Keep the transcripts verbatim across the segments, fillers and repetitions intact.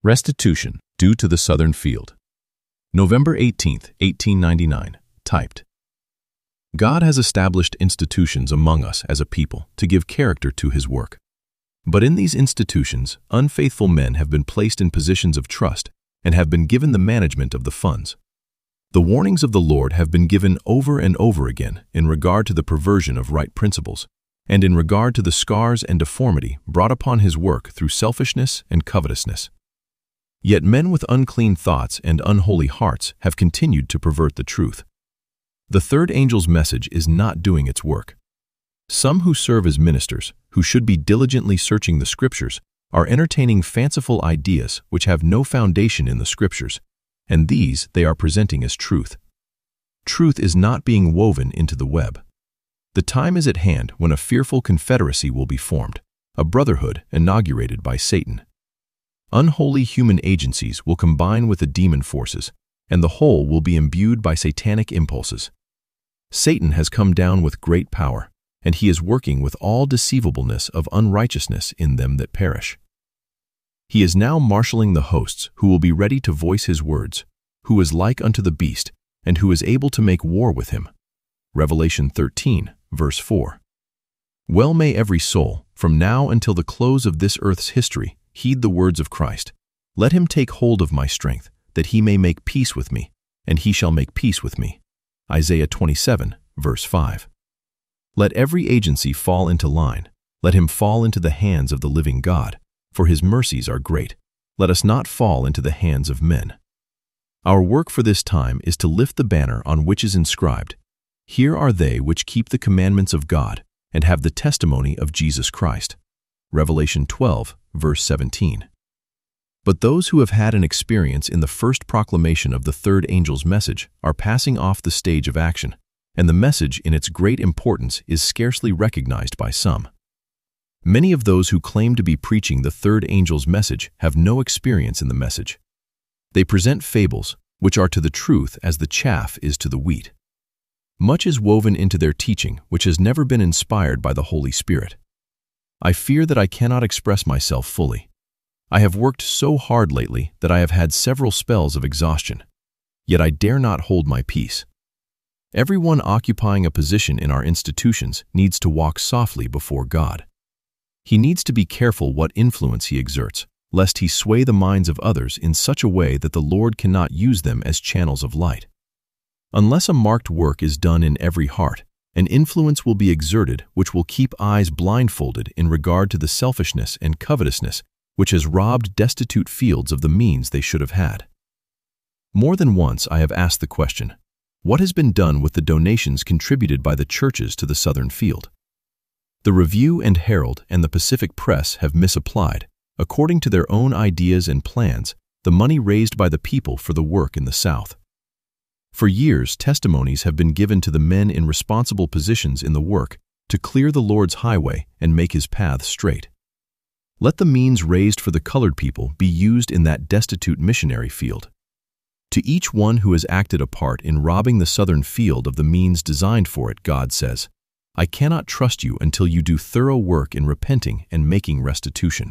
Restitution due to the Southern Field. November eighteenth, eighteen ninety-nine. Typed. God has established institutions among us as a people to give character to His work. But in these institutions, unfaithful men have been placed in positions of trust and have been given the management of the funds. The warnings of the Lord have been given over and over again in regard to the perversion of right principles, and in regard to the scars and deformity brought upon His work through selfishness and covetousness. Yet men with unclean thoughts and unholy hearts have continued to pervert the truth. The third angel's message is not doing its work. Some who serve as ministers, who should be diligently searching the Scriptures, are entertaining fanciful ideas which have no foundation in the Scriptures, and these they are presenting as truth. Truth is not being woven into the web. The time is at hand when a fearful confederacy will be formed, a brotherhood inaugurated by Satan. Unholy human agencies will combine with the demon forces, and the whole will be imbued by satanic impulses. Satan has come down with great power, and he is working with all deceivableness of unrighteousness in them that perish. He is now marshalling the hosts who will be ready to voice his words, who is like unto the beast, and who is able to make war with him. Revelation thirteen, verse four. Well may every soul, from now until the close of this earth's history, heed the words of Christ. Let him take hold of my strength, that he may make peace with me, and he shall make peace with me. Isaiah twenty-seven, verse five. Let every agency fall into line. Let him fall into the hands of the living God, for his mercies are great. Let us not fall into the hands of men. Our work for this time is to lift the banner on which is inscribed, Here are they which keep the commandments of God, and have the testimony of Jesus Christ. Revelation twelve, verse seventeen. But those who have had an experience in the first proclamation of the third angel's message are passing off the stage of action, and the message in its great importance is scarcely recognized by some. Many of those who claim to be preaching the third angel's message have no experience in the message. They present fables, which are to the truth as the chaff is to the wheat. Much is woven into their teaching which has never been inspired by the Holy Spirit. I fear that I cannot express myself fully. I have worked so hard lately that I have had several spells of exhaustion, yet I dare not hold my peace. Everyone occupying a position in our institutions needs to walk softly before God. He needs to be careful what influence he exerts, lest he sway the minds of others in such a way that the Lord cannot use them as channels of light. Unless a marked work is done in every heart, an influence will be exerted which will keep eyes blindfolded in regard to the selfishness and covetousness which has robbed destitute fields of the means they should have had. More than once I have asked the question, what has been done with the donations contributed by the churches to the Southern Field? The Review and Herald and the Pacific Press have misapplied, according to their own ideas and plans, the money raised by the people for the work in the South. For years, testimonies have been given to the men in responsible positions in the work to clear the Lord's highway and make his path straight. Let the means raised for the colored people be used in that destitute missionary field. To each one who has acted a part in robbing the Southern Field of the means designed for it, God says, I cannot trust you until you do thorough work in repenting and making restitution.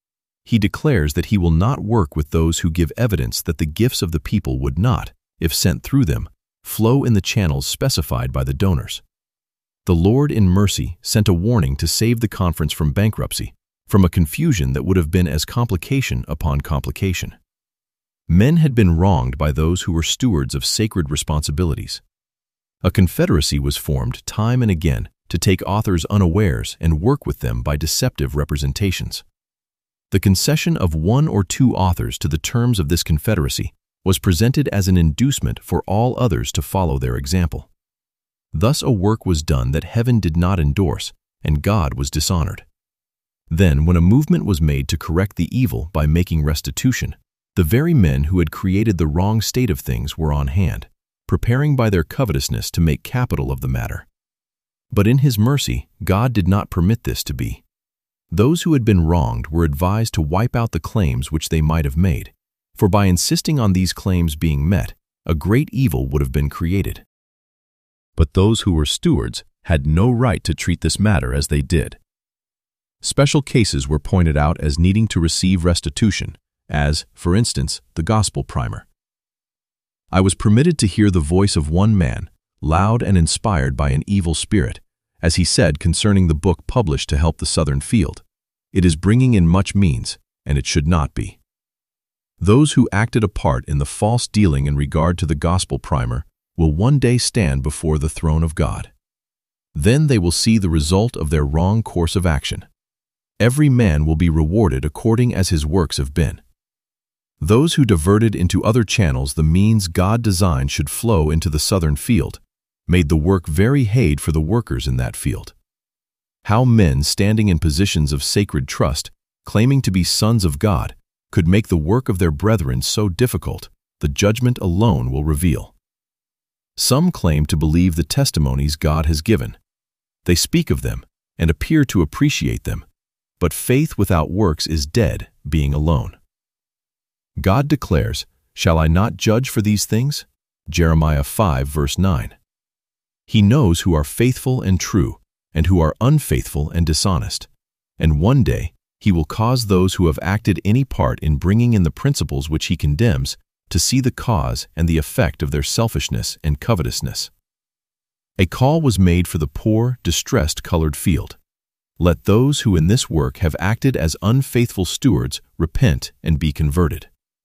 He declares that he will not work with those who give evidence that the gifts of the people would not, if sent through them, flow in the channels specified by the donors. The Lord in mercy sent a warning to save the conference from bankruptcy, from a confusion that would have been as complication upon complication. Men had been wronged by those who were stewards of sacred responsibilities. A confederacy was formed time and again to take authors unawares and work with them by deceptive representations. The concession of one or two authors to the terms of this confederacy was presented as an inducement for all others to follow their example. Thus a work was done that heaven did not endorse, and God was dishonored. Then, when a movement was made to correct the evil by making restitution, the very men who had created the wrong state of things were on hand, preparing by their covetousness to make capital of the matter. But in his mercy, God did not permit this to be. Those who had been wronged were advised to wipe out the claims which they might have made, for by insisting on these claims being met, a great evil would have been created. But those who were stewards had no right to treat this matter as they did. Special cases were pointed out as needing to receive restitution, as, for instance, the Gospel Primer. I was permitted to hear the voice of one man, loud and inspired by an evil spirit, as he said concerning the book published to help the Southern Field, "It is bringing in much means, and it should not be." Those who acted a part in the false dealing in regard to the Gospel Primer will one day stand before the throne of God. Then they will see the result of their wrong course of action. Every man will be rewarded according as his works have been. Those who diverted into other channels the means God designed should flow into the Southern Field made the work very hard for the workers in that field. How men standing in positions of sacred trust, claiming to be sons of God, could make the work of their brethren so difficult, the judgment alone will reveal. Some claim to believe the testimonies God has given. They speak of them and appear to appreciate them, but faith without works is dead, being alone. God declares, "Shall I not judge for these things?" Jeremiah five, verse nine. He knows who are faithful and true, and who are unfaithful and dishonest, and one day He will cause those who have acted any part in bringing in the principles which He condemns to see the cause and the effect of their selfishness and covetousness. A call was made for the poor, distressed colored field. Let those who in this work have acted as unfaithful stewards repent and be converted.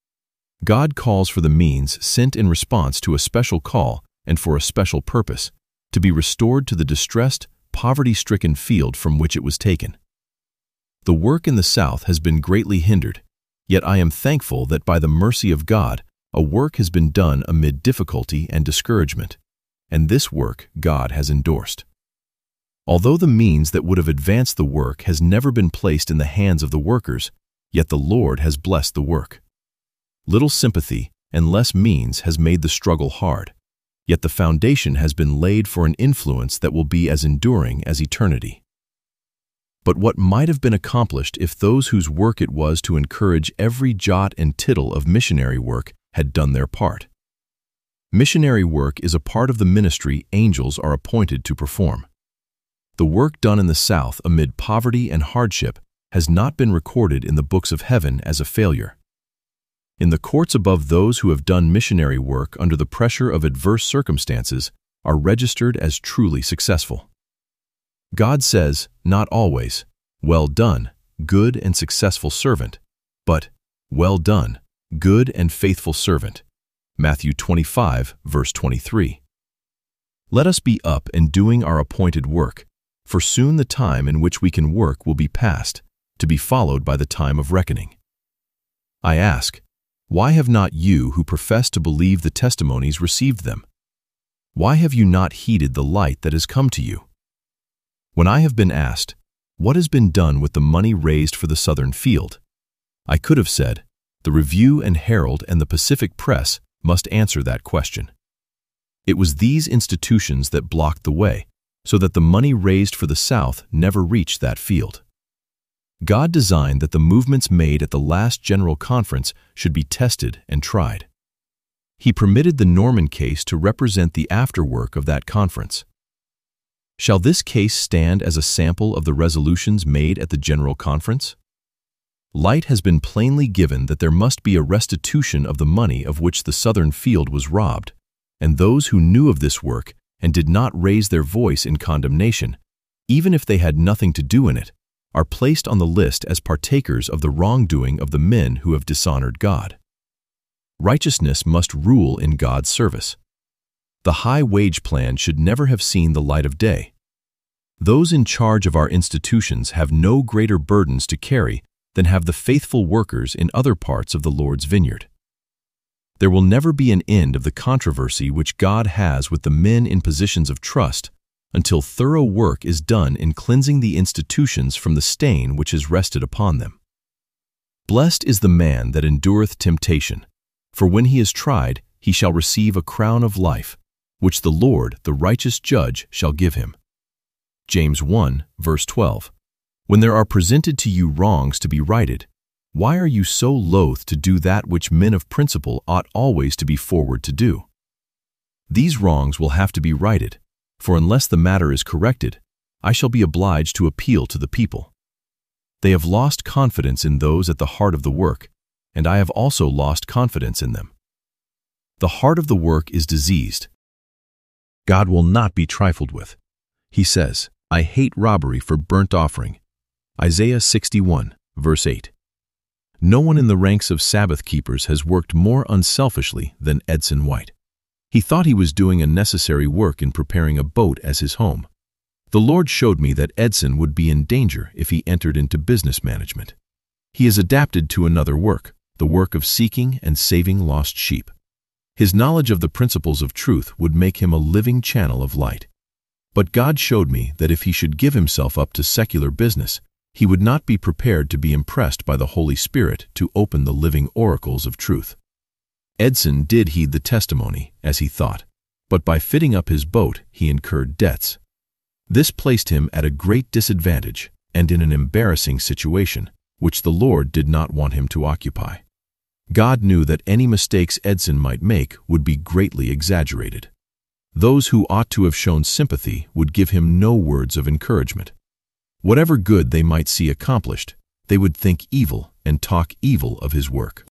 God calls for the means sent in response to a special call and for a special purpose, to be restored to the distressed, poverty-stricken field from which it was taken. The work in the South has been greatly hindered, yet I am thankful that by the mercy of God, a work has been done amid difficulty and discouragement, and this work God has endorsed. Although the means that would have advanced the work has never been placed in the hands of the workers, yet the Lord has blessed the work. Little sympathy and less means has made the struggle hard, yet the foundation has been laid for an influence that will be as enduring as eternity. But what might have been accomplished if those whose work it was to encourage every jot and tittle of missionary work had done their part? Missionary work is a part of the ministry angels are appointed to perform. The work done in the South amid poverty and hardship has not been recorded in the books of heaven as a failure. In the courts above, those who have done missionary work under the pressure of adverse circumstances are registered as truly successful. God says, not always, "Well done, good and successful servant," but, "Well done, good and faithful servant." Matthew twenty-five, verse twenty-three. Let us be up and doing our appointed work, for soon the time in which we can work will be past, to be followed by the time of reckoning. I ask, why have not you who profess to believe the testimonies received them? Why have you not heeded the light that has come to you? When I have been asked, what has been done with the money raised for the Southern Field, I could have said, the Review and Herald and the Pacific Press must answer that question. It was these institutions that blocked the way, so that the money raised for the South never reached that field. God designed that the movements made at the last General Conference should be tested and tried. He permitted the Norman case to represent the afterwork of that conference. Shall this case stand as a sample of the resolutions made at the General Conference? Light has been plainly given that there must be a restitution of the money of which the Southern Field was robbed, and those who knew of this work and did not raise their voice in condemnation, even if they had nothing to do in it, are placed on the list as partakers of the wrongdoing of the men who have dishonored God. Righteousness must rule in God's service. The high wage plan should never have seen the light of day. Those in charge of our institutions have no greater burdens to carry than have the faithful workers in other parts of the Lord's vineyard. There will never be an end of the controversy which God has with the men in positions of trust until thorough work is done in cleansing the institutions from the stain which has rested upon them. Blessed is the man that endureth temptation, for when he is tried, he shall receive a crown of life, which the Lord, the righteous judge, shall give him. James one, verse twelve. When there are presented to you wrongs to be righted, why are you so loath to do that which men of principle ought always to be forward to do? These wrongs will have to be righted, for unless the matter is corrected, I shall be obliged to appeal to the people. They have lost confidence in those at the heart of the work, and I have also lost confidence in them. The heart of the work is diseased. God will not be trifled with. He says, I hate robbery for burnt offering. Isaiah sixty-one, verse eight. No one in the ranks of Sabbath keepers has worked more unselfishly than Edson White. He thought he was doing a necessary work in preparing a boat as his home. The Lord showed me that Edson would be in danger if he entered into business management. He is adapted to another work, the work of seeking and saving lost sheep. His knowledge of the principles of truth would make him a living channel of light. But God showed me that if he should give himself up to secular business, he would not be prepared to be impressed by the Holy Spirit to open the living oracles of truth. Edson did heed the testimony, as he thought, but by fitting up his boat he incurred debts. This placed him at a great disadvantage and in an embarrassing situation, which the Lord did not want him to occupy. God knew that any mistakes Edson might make would be greatly exaggerated. Those who ought to have shown sympathy would give him no words of encouragement. Whatever good they might see accomplished, they would think evil and talk evil of his work.